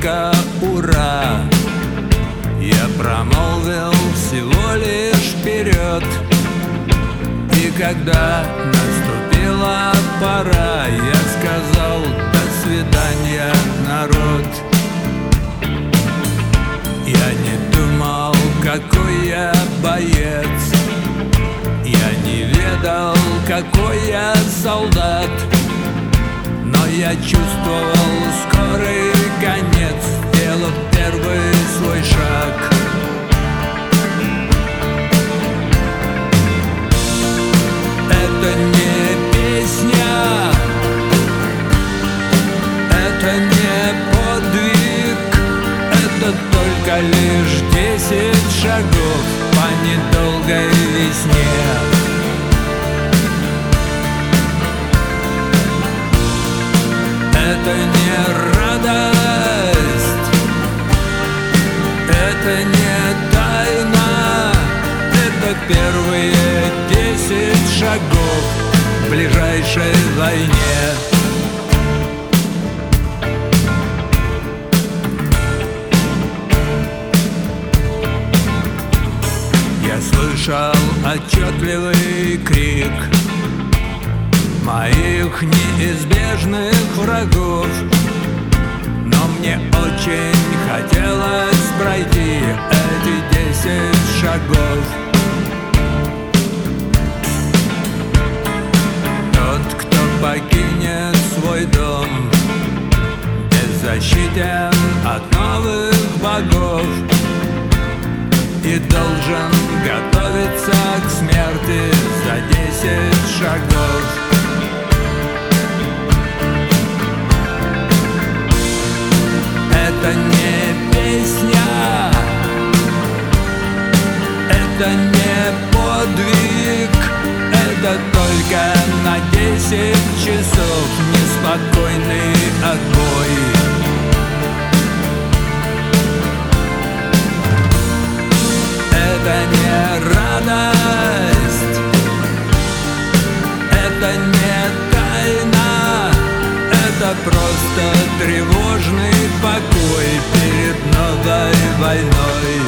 только ура. Я промолвил всего лишь вперед. И когда наступила пора, я сказал: до свидания, народ. Я не думал, какой я боец, я не ведал, какой я солдат, но я чувствовал скорый конец, сделав первый свой шаг. Это не песня, это не подвиг, это только лишь 10 шагов по недолгой весне. Это не радость, это не тайна, это первые 10 шагов в ближайшей войне. Я слышал отчетливый крик моих неизбежных врагов, но мне очень хотелось пройти эти 10 шагов. Тот, кто покинет свой дом, беззащитен от новых богов и должен готовиться к смерти за 10 шагов. Это не песня, это не подвиг, это только на 10 часов неспокойный отбой. Это не радость, это не тайна, это просто тревожный покой перед новой войной.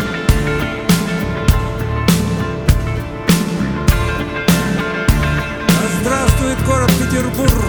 Здравствует город Петербург!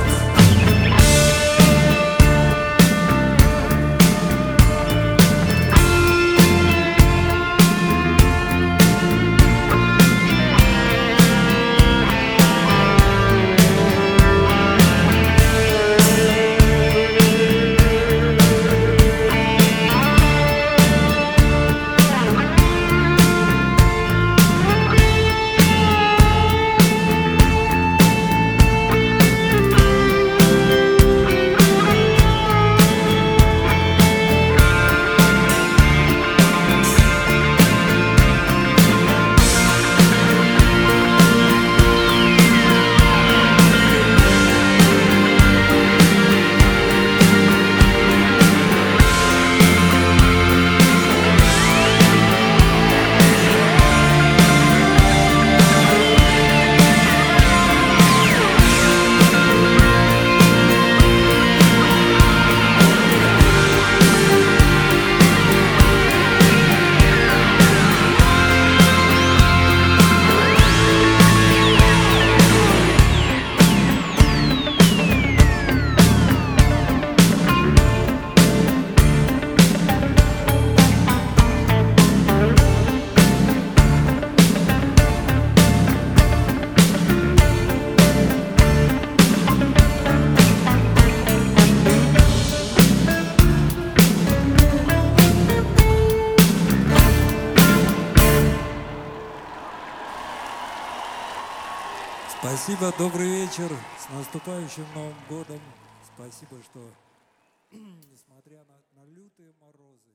Спасибо, добрый вечер, с наступающим Новым годом. Спасибо, что, несмотря на лютые морозы,